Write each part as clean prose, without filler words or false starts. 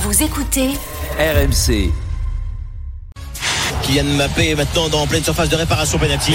Vous écoutez RMC. Kylian Mbappé est maintenant dans pleine surface de réparation. Penalty.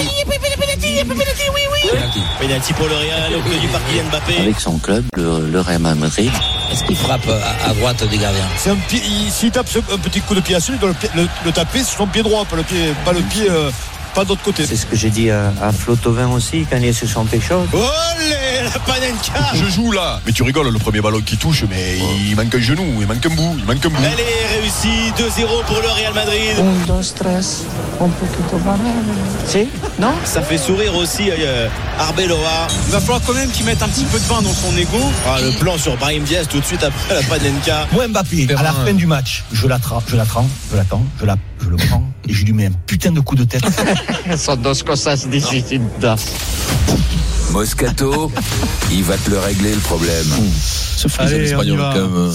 Penalty pour le Real, obtenu par Kylian Mbappé. Avec son club, le Real Madrid. Est-ce qu'il frappe à droite des gardiens? C'est un pied, s'il tape un petit coup de pied à celui, il doit le taper sur son pied droit, pas le pied pas d'autre côté. C'est ce que j'ai dit à Flotovin aussi quand il est sur son pécho. Olé, la Panenka. Je joue là. Mais tu rigoles, le premier ballon qui touche, mais il manque un genou, il manque un bout. Elle est réussie, 2-0 pour le Real Madrid. 1, 2, 3, un poquito banal. Si? Non? Ça fait sourire aussi Arbeloa. Il va falloir quand même qu'il mette un petit peu de vin dans son ego. Le plan sur Brahim Diaz tout de suite après la Panenka. Moi Mbappé, à la fin du match, je l'attends, je le prends et je lui mets un putain de coup de tête. Son dos cosas distintas. Moscato, il va te le régler le problème. Ce français espagnol quand même.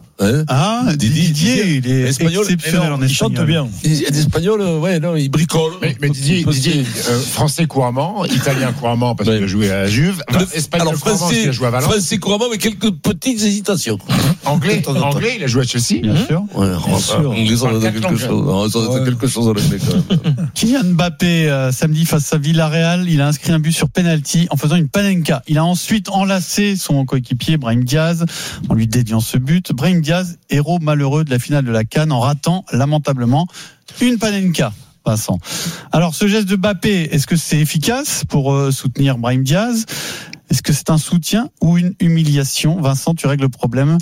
Didier, il est espagnol, exceptionnel en espagnol. Il chante bien. Espagnol, il bricole. Mais Didier, français couramment, italien couramment parce qu'il a joué à la Juve, espagnol couramment parce qu'il a joué à Valence. Français couramment avec quelques petites hésitations. Anglais, il a joué à Chelsea. Bien sûr. Anglais, ça doit être quelque chose. Ça doit être quelque chose à l'anglais quand même. Kylian Mbappé, samedi face à Villarreal, il a inscrit un but sur penalty en faisant une panenka. Il a ensuite enlacé son coéquipier Brahim Diaz en lui dédiant ce but. Brahim Diaz, héros malheureux de la finale de la CAN, en ratant lamentablement une panenka. Vincent. Alors, ce geste de Mbappé, est-ce que c'est efficace pour soutenir Brahim Diaz ? Est-ce que c'est un soutien ou une humiliation ? Vincent, tu règles le problème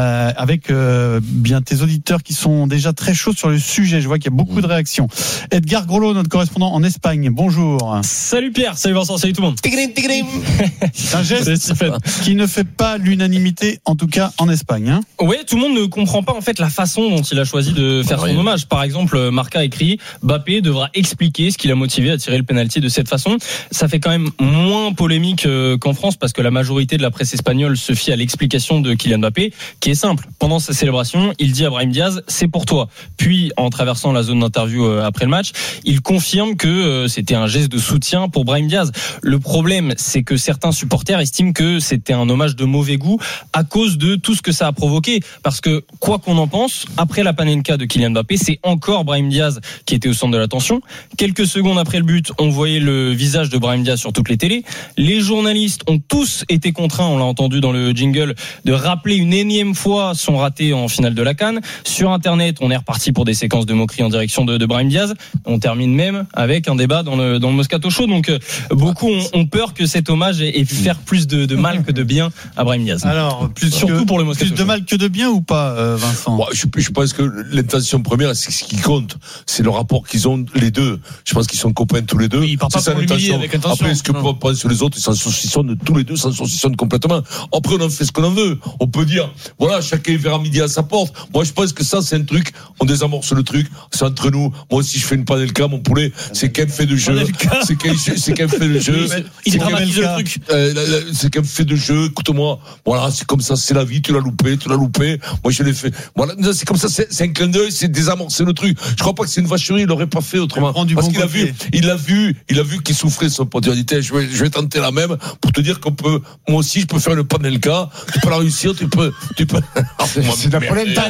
avec bien tes auditeurs qui sont déjà très chauds sur le sujet. Je vois qu'il y a beaucoup de réactions. Edgar Grolot, notre correspondant en Espagne. Bonjour. Salut Pierre, salut Vincent, salut tout le monde. C'est un geste qui ne fait pas l'unanimité, en tout cas en Espagne. Hein. Oui, tout le monde ne comprend pas en fait la façon dont il a choisi de faire son hommage. Par exemple, Marca écrit Mbappé devra expliquer ce qui l'a motivé à tirer le penalty de cette façon. Ça fait quand même moins polémique qu'en France parce que la majorité de la presse espagnole se fie à l'explication de Kylian Mbappé qui est simple. Pendant sa célébration, il dit à Brahim Diaz c'est pour toi. Puis en traversant la zone d'interview après le match, il confirme que c'était un geste de soutien pour Brahim Diaz. Le problème, c'est que certains supporters estiment que c'était un hommage de mauvais goût à cause de tout ce que ça a provoqué. Parce que quoi qu'on en pense, après la panenka de Kylian Mbappé, c'est encore Brahim Diaz qui était au centre de l'attention. Quelques secondes après le but, on voyait le visage de Brahim Diaz sur toutes les télés. Les journalistes ont tous été contraints, on l'a entendu dans le jingle, de rappeler une énième fois son raté en finale de la CAN. Sur Internet, on est reparti pour des séquences de moqueries en direction de Brahim Diaz. On termine même avec un débat dans le Moscato Show. Donc, beaucoup ont peur que cet hommage ait pu faire plus de mal que de bien à Brahim Diaz. Alors, surtout pour le Moscato Show. Plus de mal que de bien ou pas, Vincent ? Je pense que l'intention première, c'est ce qui compte. C'est le rapport qu'ils ont les deux. Je pense qu'ils sont copains tous les deux. Oui, il part pas pour l'humilier avec intention. Après, ce que pensent les autres, ils s'en saucissonnent tous les deux, s'en saucissonnent complètement. Après, on en fait ce qu'on en veut. On peut dire, voilà, chacun verra midi à sa porte. Moi, je pense que ça, c'est un truc, on désamorce le truc, c'est entre nous. Moi, si je fais une panelka, mon poulet, c'est qu'elle fait de jeu. C'est qu'elle fait de jeu. Il dramatise le truc. C'est qu'elle fait de jeu. Écoute-moi. Voilà, c'est comme ça, c'est la vie, tu l'as loupé. Moi, je l'ai fait. Voilà, c'est comme ça, c'est un clin d'œil, c'est désamorcer le truc. Je crois pas que c'est une vacherie, il l'aurait pas fait autrement. Parce qu'il a vu qu'il souffrait, son pote. Il a dit, je vais tenter la même pour te dire qu'on peut, moi aussi, je peux faire une panelka. Tu peux la réussir, tu peux. C'est la polenta.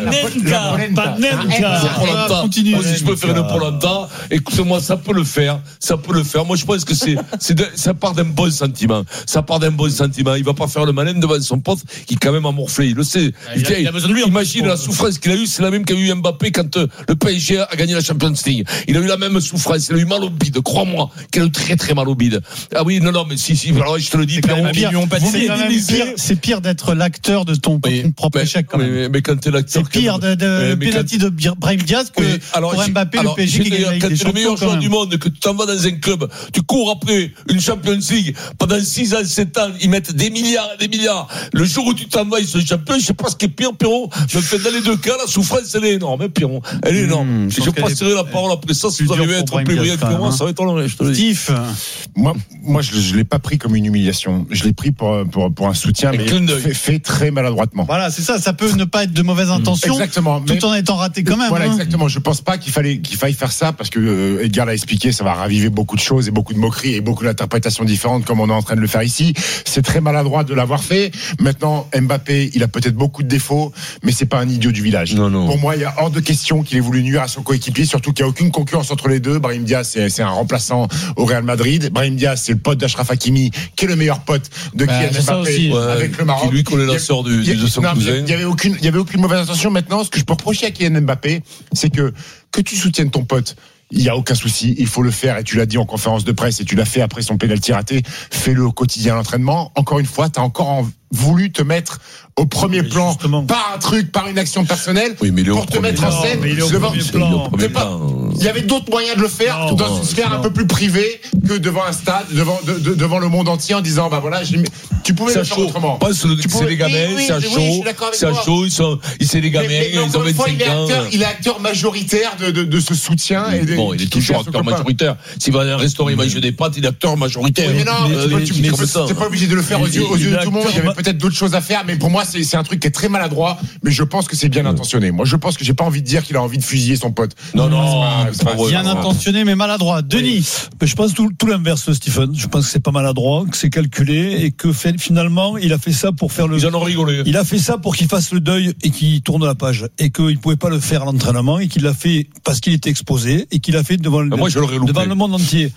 Moi aussi, je peux faire une polenta. Écoute-moi, ça peut le faire. Moi, je pense que ça part d'un bon sentiment. Il va pas faire le malin devant son pote qui est quand même amorflé. Il le sait. Il a besoin de lui. Imagine la souffrance qu'il a eue. C'est la même qu'a eu Mbappé quand le PSG a gagné la Champions League. Il a eu la même souffrance. Il a eu mal au bide. Crois-moi, qu'il a eu très très mal au bide. Ah oui, non, mais si. Alors, je te le dis, c'est pire d'être l'acteur de ton propre échec. Quand même. Mais quand t'es l'acteur, c'est pire de penalty de Brahim Diaz que pour Mbappé, le PSG qui gagne quand t'es le meilleur joueur du monde, que tu t'en vas dans un club, tu cours après une Champions League pendant 6 ans, 7 ans, ils mettent des milliards et des milliards. Le jour où tu t'en vas, ils sont champions. Je sais pas ce qui est pire, Pierrot. Je me fais dans les deux cas, la souffrance, elle est énorme, hein, Pierrot. Elle est énorme. Je passerai la parole après ça. Si vous arrivez à être plus brillant que moi, ça va être long, je te le dis. Steve. Moi, je l'ai pas pris comme une humiliation. intention. Je l'ai pris pour un soutien, mais fait très maladroitement. Voilà, c'est ça. Ça peut ne pas être de mauvaise intention. Exactement. Tout en étant raté quand même. Voilà, exactement. Je pense pas qu'il faille faire ça parce que Edgar l'a expliqué, ça va raviver beaucoup de choses et beaucoup de moqueries et beaucoup d'interprétations différentes comme on est en train de le faire ici. C'est très maladroit de l'avoir fait. Maintenant, Mbappé, il a peut-être beaucoup de défauts, mais c'est pas un idiot du village. Non. Pour moi, il y a hors de question qu'il ait voulu nuire à son coéquipier, surtout qu'il n'y a aucune concurrence entre les deux. Brahim Diaz, c'est un remplaçant au Real Madrid. Brahim Diaz, c'est le pote d'Achraf Hakimi, qui est le meilleur pote de Kylian Mbappé avec le Maroc. Qui lui connaît la sœur de son cousin. Il y avait aucune mauvaise intention. Maintenant, ce que je peux reprocher à Kylian Mbappé, c'est que tu soutiennes ton pote. Il n'y a aucun souci, il faut le faire, et tu l'as dit en conférence de presse, et tu l'as fait après son pénalty raté, fais-le au quotidien à l'entraînement. Encore une fois, tu as encore voulu te mettre au premier plan par une action personnelle pour te mettre en scène devant. Il y avait d'autres moyens de le faire dans une sphère un peu plus privée que devant un stade, devant le monde entier en disant tu pouvais le faire autrement. C'est les gamins, c'est à chaud, c'est les gamins, ils ont 25 ans. Il est acteur majoritaire de ce soutien. Il est toujours acteur majoritaire. S'il va dans un restaurant, il mange des pâtes, il est acteur majoritaire. Mais non, tu n'es pas obligé de le faire aux yeux de tout le monde. Il y avait peut-être d'autres choses à faire, mais pour moi, c'est un truc qui est très maladroit, mais je pense que c'est bien intentionné. Moi, je pense que j'ai pas envie de dire qu'il a envie de fusiller son pote. Non, c'est pas bien intentionné, mais maladroit. Denis. Je pense tout l'inverse, Stephen. Je pense que c'est pas maladroit, que c'est calculé et que finalement, il a fait ça pour faire Ils en ont rigolé. Il a fait ça pour qu'il fasse le deuil et qu'il tourne la page et qu'il pouvait pas le faire à l'entraînement et qu'il l'a fait parce qu'il était exposé et qu'il a fait devant le monde entier.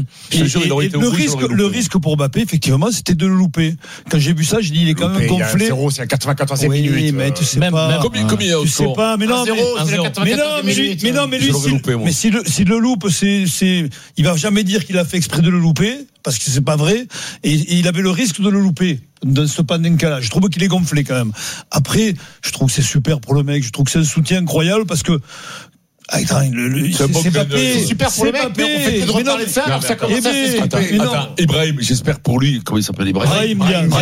Le risque pour Mbappé, effectivement, c'était de le louper. Quand j'ai vu ça, j'ai dit il est quand même gonflé. C'est à 94e minute. Oui, mais tu sais pas. Combien il y a au score ? Tu sais pas, mais non, mais lui, s'il le loupe, il va jamais dire qu'il a fait exprès de le louper, parce que c'est pas vrai, et il avait le risque de le louper dans ce Panenka-là. Je trouve qu'il est gonflé quand même. Après, je trouve que c'est super pour le mec, je trouve que c'est un soutien incroyable, parce que c'est super pour le mec, mais on fait que de reparler de ça, alors ça commence à s'estomper. Attends, Ibrahim, j'espère pour lui, comment il s'appelle Brahim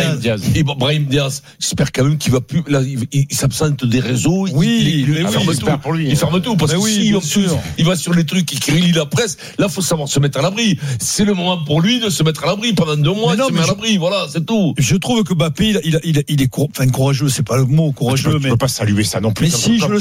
Diaz, j'espère quand même qu'il va plus, là, il s'absente des réseaux. Oui, j'espère pour lui. Il ferme tout, parce que si, en plus, il va sur les trucs, il relie la presse, là, faut savoir se mettre à l'abri. C'est le moment pour lui de se mettre à l'abri. Pendant 2 mois, il se met à l'abri, voilà, c'est tout. Je trouve que Mbappé, il est courageux, c'est pas le mot, courageux, mais. Je peux pas saluer ça non plus. Mais si, je le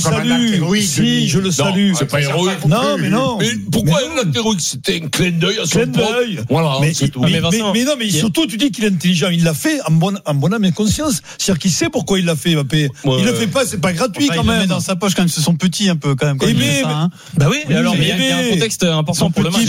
salue. C'est pas héroïque. Non, mais non. Mais pourquoi l'acte héroïque ? C'était un clin d'œil à son pote. Voilà, c'est tout. Mais non, mais surtout, tu dis qu'il est intelligent. Il l'a fait en bonne âme et conscience. C'est-à-dire qu'il sait pourquoi il l'a fait, Mbappé. Il le fait pas, c'est pas gratuit quand même. Il le met dans sa poche quand même, c'est son petit un peu quand même. Bah oui, mais alors, il y a un contexte important pour le match.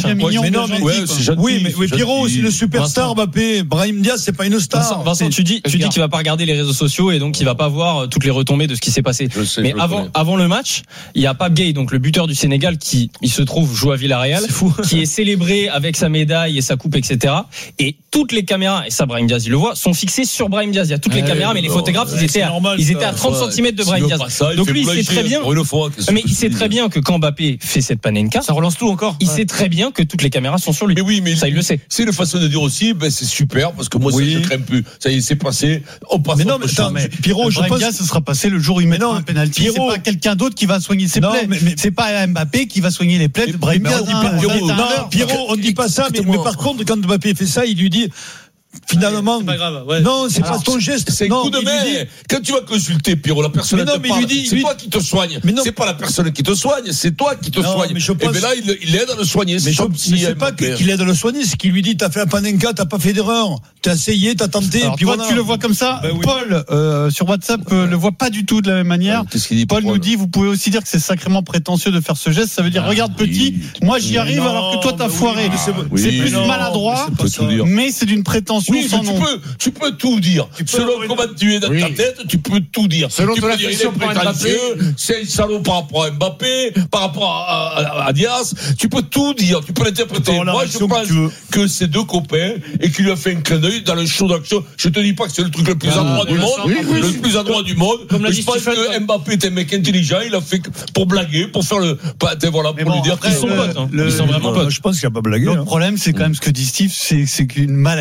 Oui, mais Pierrot, c'est le superstar, Mbappé. Brahim Diaz, c'est pas une star. Vincent, tu dis qu'il va pas regarder les réseaux sociaux et donc il va pas voir toutes les retombées de ce qui s'est passé. Mais avant le match, il y a Pape Gueye, donc le buteur du Sénégal, qui il se trouve joue à Villarreal, qui est célébré avec sa médaille et sa coupe, etc. Et toutes les caméras, et ça Brahim Diaz il le voit, sont fixées sur Brahim Diaz. Il y a toutes les caméras, mais les photographes ils étaient à 30 cm de Brahim Diaz. Donc lui il sait très bien. Mais il sait très bien que quand Mbappé fait cette panenka, ça relance tout encore. Il sait très bien que toutes les caméras sont sur lui. Mais oui, mais ça il le sait. C'est une façon de dire aussi, c'est super parce que moi ça je crains plus. Ça y est, c'est passé. On passe. Mais non, mais attends, Pierrot, je pense que ce sera passé le jour où il mettra un penalty. C'est pas quelqu'un d'autre qui va soigner ses plaies. C'est pas Mbappé qui va soigner les plaies de Brahim Diaz. Pierrot, on ne dit pas ça, mais par contre, quand Mbappé fait ça, il lui dit. Finalement, c'est pas grave. Non, c'est pas ton geste. C'est un coup de main. Quand tu vas consulter Pierrot, la personne te parle. C'est toi qui te soigne. C'est pas la personne qui te soigne, c'est toi qui te soigne. Et bien là, il aide à le soigner. Mais c'est pas qu'il aide à le soigner, c'est qu'il lui dit t'as fait un panenka, t'as pas fait d'erreur, t'as essayé, t'as tenté. Puis toi, tu le vois comme ça. Paul sur WhatsApp le voit pas du tout de la même manière. Paul nous dit vous pouvez aussi dire que c'est sacrément prétentieux de faire ce geste. Ça veut dire regarde petit, moi j'y arrive alors que toi t'as foiré. C'est plus maladroit, mais c'est d'une prétention. Oui, tu peux tout dire. Selon comment tu es dans ta tête, tu peux tout dire. Selon tu ton peux dire il est prétentieux, c'est un salaud par rapport à Mbappé, par rapport à Diaz. Tu peux tout dire, tu peux l'interpréter. Moi, je pense que c'est 2 copains et qu'il lui a fait un clin d'œil dans le show d'action. Je te dis pas que c'est le truc le plus adroit du monde, le plus adroit du monde. Je pense que Mbappé est un mec intelligent. Il a fait pour blaguer, pour faire le, voilà, pour lui dire qu'ils sont potes. Ils sont vraiment potes. Je pense qu'il a pas blagué. Le problème, c'est quand même ce que dit Steve, c'est qu'une maladie de vouloir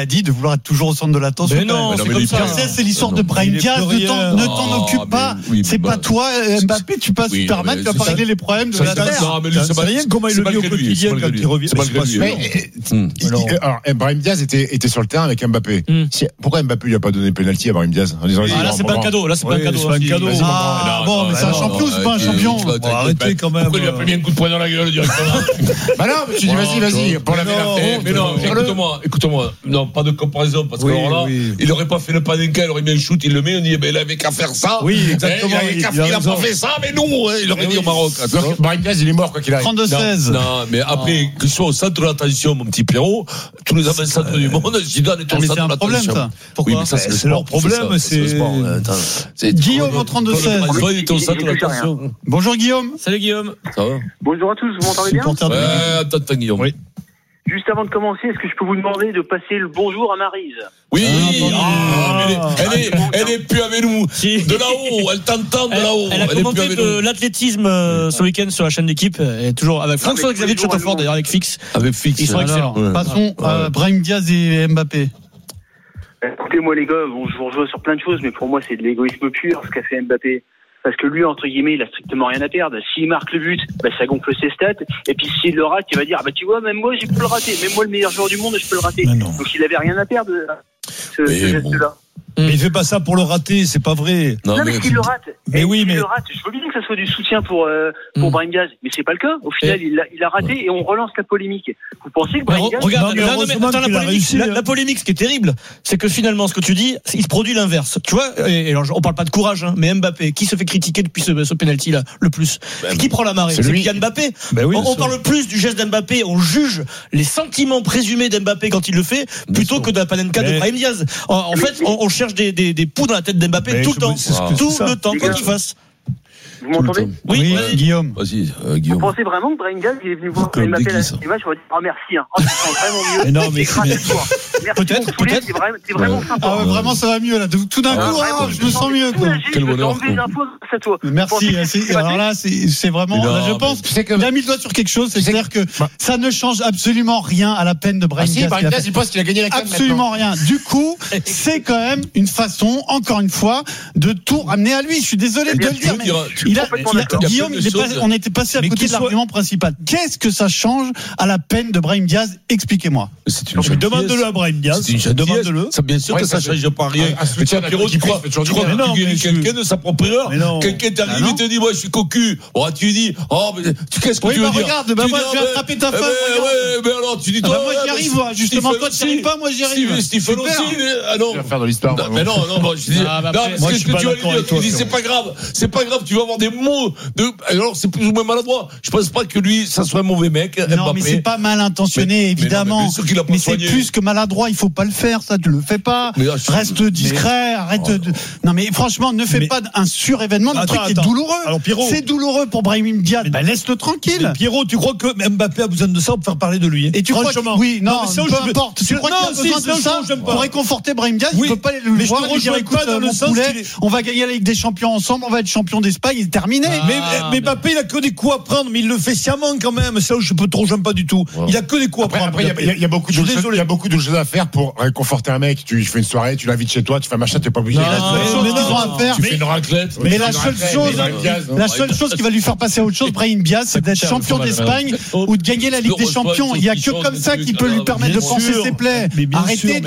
joueur est toujours au centre de l'attention. Mais non, c'est comme ça. C'est l'histoire de Brahim Diaz. Ne t'en occupe pas. C'est pas toi, Mbappé. Tu passes Superman. Tu vas pas régler les problèmes de la terre. Non, mais lui, c'est pas rien. Comment il le vit au quotidien quand il revient. Alors, Brahim Diaz était sur le terrain avec Mbappé. Pourquoi Mbappé lui a pas donné penalty à Brahim Diaz en disant là, c'est pas un cadeau. Là, c'est pas un cadeau. Bon, mais c'est un champion, c'est pas un champion. Arrêtez quand même. Pourquoi il lui a pas mis un coup de poing dans la gueule directement? Bah non, mais tu dis vas-y, pour la mais non, écoute-moi. Non, pas de comparaison, parce que alors là, il aurait pas fait le Panenka, il aurait mis un shoot, il le met, on dit, il avait qu'à faire ça. Oui, exactement. Il a pas fait ça, mais nous, il aurait dit au Maroc. Brahim Diaz, il est mort, quoi qu'il arrive. 32-16. Non, mais après, que ce soit au centre de l'attention, mon petit Pierrot, tous les avant-centres du monde, Zidane est au centre de l'attention. Pourquoi? Oui, mais ça, c'est leur problème, c'est Guillaume au 32-16. Il est au centre de l'attention. Bonjour Guillaume. Salut Guillaume. Ça va? Bonjour à tous, vous m'entendez bien? Ouais, attends Guillaume. Oui. Juste avant de commencer, est-ce que je peux vous demander de passer le bonjour à Maryse? Oui, elle est plus avec nous. De là-haut, elle t'entend de là-haut. Elle a commenté de l'athlétisme ce week-end sur la chaîne d'équipe. Elle est toujours avec François Xavier de Châteaufort, d'ailleurs, avec Fix. Avec Fix. Ils sont excellents. Passons à Brahim Diaz et Mbappé. Écoutez, moi les gars, je vous rejoins sur plein de choses, mais pour moi c'est de l'égoïsme pur ce qu'a fait Mbappé. Parce que lui, entre guillemets, il a strictement rien à perdre. S'il marque le but, ça gonfle ses stats. Et puis s'il le rate, il va dire, tu vois, même moi, j'ai pu le rater. Même moi, le meilleur joueur du monde, je peux le rater. Donc il avait rien à perdre, ce geste-là. Mais il fait pas ça pour le rater, c'est pas vrai. Non, mais s'il le rate. Mais oui, mais. le rate, je veux bien que ça soit du soutien pour Brahim Diaz, mais c'est pas le cas. Au final, il a raté et on relance la polémique. Vous pensez que Brahim Diaz. Regarde, la polémique, ce qui est terrible, c'est que finalement, ce que tu dis, il se produit l'inverse. Tu vois, et alors, on parle pas de courage, mais Mbappé, qui se fait critiquer depuis ce penalty-là, le plus? Qui prend la marée? C'est Kylian Mbappé. On parle plus du geste d'Mbappé, on juge les sentiments présumés d'Mbappé quand il le fait, plutôt que de la Panenka de Brahim Diaz. En fait, on cherche des poux dans la tête d'Mbappé tout le temps. Tout le temps, quoi qu'il fasse. Vous m'entendez? Oui, Guillaume. Vas-y, Guillaume. Vous pensez vraiment que Brahim Diaz est venu voir Mbappé à la match, je vais dire merci. Tu sens vraiment mieux. Mais non, mais peut-être. C'est vraiment sympa. Ah ouais, vraiment ça va mieux là. Tout d'un coup, je me sens mieux. Quel bonheur. Merci. Alors là, c'est vraiment. Je pense qu'il a mis le doigt sur quelque chose. C'est-à-dire que ça ne change absolument rien à la peine de Brahim Diaz. Brahim Diaz, il pense qu'il a gagné la canne. Absolument rien. Du coup, c'est quand même une façon, encore une fois, de tout ramener à lui. Je suis désolé de le dire, mais Guillaume, on était passé à côté de l'argument principal. Qu'est-ce que ça change à la peine de Brahim Diaz? Expliquez-moi. Demande-le à Brahim Diaz. Demande-le. Bien sûr que ça change pas rien. Mais tiens, Pierrot, tu crois que tu guéris quelqu'un de sa propre erreur? Quelqu'un t'arrive et te dit, moi, je suis cocu. Tu lui dis, mais qu'est-ce que tu veux dire? Regarde, moi, je vais attraper ta femme. Mais alors, tu dis, toi. Moi, j'y arrive, justement. Toi, tu n'y arrives pas, moi, j'y arrive. Stephen aussi. Ah non. Tu vas faire de l'histoire. Mais non, je dis, qu'est-ce que tu vas lui dire? Tu dis, c'est pas grave, tu vas avoir des mots alors c'est plus ou moins maladroit. Je pense pas que lui ça soit un mauvais mec. Non, Mbappé. mais c'est pas mal intentionné, évidemment. Mais c'est plus que maladroit, il faut pas le faire, ça, tu le fais pas. Reste discret, arrête de. Non, mais franchement, ne fais pas un surévénement d'un truc qui est douloureux. Alors, Pierrot, c'est douloureux pour Brahim Diaz. Laisse-le tranquille. Pierrot, tu crois que Mbappé a besoin de ça pour faire parler de lui? Et tu crois que, oui, non, peu importe. Tu crois qu'il a besoin de ça pour réconforter Brahim Diaz? Il peut pas le voir et dire, écoute, mon poulet, on va gagner la Ligue des Champions ensemble, on va être champion d'Espagne, il est terminé. Mais Mbappé, il a que des coups à prendre, mais il le fait sciemment quand même. Ça, j'aime pas du tout. Il a que des coups à prendre. Après, il y a beaucoup de choses à faire pour réconforter un mec. Tu fais une soirée, tu l'invites chez toi, tu fais un machin, t'es pas obligé. Tu fais une raclette. Mais la seule chose qui va lui faire passer à autre chose, Brahim Diaz, c'est d'être champion d'Espagne ou de gagner la Ligue des Champions. Il y a que comme ça qui peut lui permettre de penser ses plaies. Arrêtez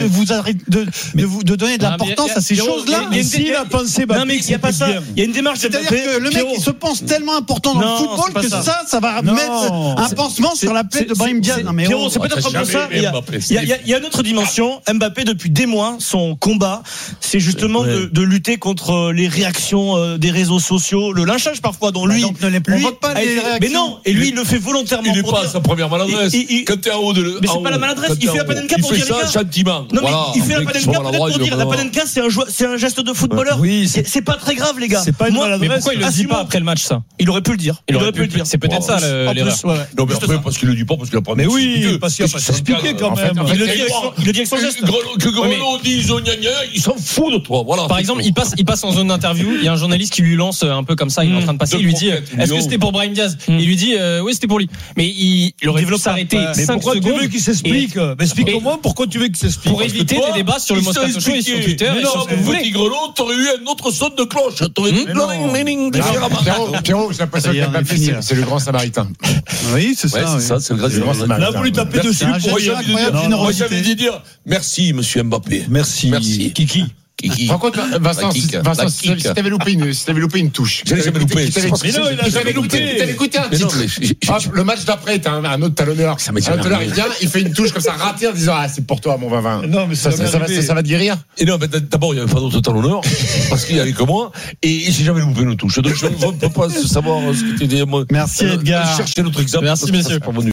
de donner de l'importance à ces choses-là. Mais s'il a pensé, non, mais il y a pas ça. Il y a une démarche. C'est-à-dire que le mec, il se pense tellement important dans le football que ça va mettre un pansement sur la plaie de Brahim Diaz. Non, mais Pierrot, c'est peut-être comme ça. Il y a une autre dimension. Mbappé, depuis des mois, son combat, c'est justement de lutter contre les réactions des réseaux sociaux, le lynchage parfois dont lui. Mais non, et lui, il le fait volontairement. Il n'est pas à sa première maladresse. Quand t'es en haut de. Mais c'est pas la maladresse. Il fait la panenka pour dire. Il fait ça gentiment. Non, mais il fait la panenka peut-être pour dire. La panenka, c'est un geste de footballeur. C'est pas très grave, les gars. C'est pas une maladresse. Pourquoi il le dit pas après le match ça. Il aurait pu le dire. Il aurait pu le dire. C'est peut-être ça l'erreur. Non, mais après, parce qu'il le dit pas, parce qu'il a pas. Mais oui, parce qu'il a pas expliqué quand même. Il le dit avec son geste. Que Grelot dise il s'en fout de toi. Voilà. Par exemple, il passe en zone d'interview. Il y a un journaliste qui lui lance un peu comme ça. Il est en train de passer. Il lui dit est-ce que c'était pour Brahim Diaz? Il lui dit oui, c'était pour lui. Mais il aurait dû s'arrêter 5 secondes. Pourquoi tu veux qu'il s'explique? Explique-moi pourquoi tu veux qu'il s'explique. Pour éviter des débats sur le Moscato Show et sur Twitter. Mais non, petit Grelot, t'aurais eu un autre son de cloche. T'aurais dit Pierrot, j'ai l'impression que Mbappé, c'est le grand samaritain. Oui, c'est ça. C'est le grand samaritain. Là, vous lui tapez dessus pour j'avais dit dire merci, monsieur Mbappé. Merci. Kiki. Par contre, Vincent, si t'avais loupé une touche. Je l'ai jamais loupé. Mais non, il a jamais loupé. T'avais écouté un titre. Le match d'après, t'as un autre talonneur. Un talonneur, il vient, il fait une touche comme ça, raté en disant c'est pour toi, mon Vavin. Non, mais ça va te guérir. Et non, mais d'abord, il n'y avait pas d'autre talonneur, parce qu'il y avait que moi, et j'ai jamais loupé une touche. Donc, je ne peux pas savoir ce que tu dis. Merci, Edgar. Cherchez notre exemple. Merci, messieurs.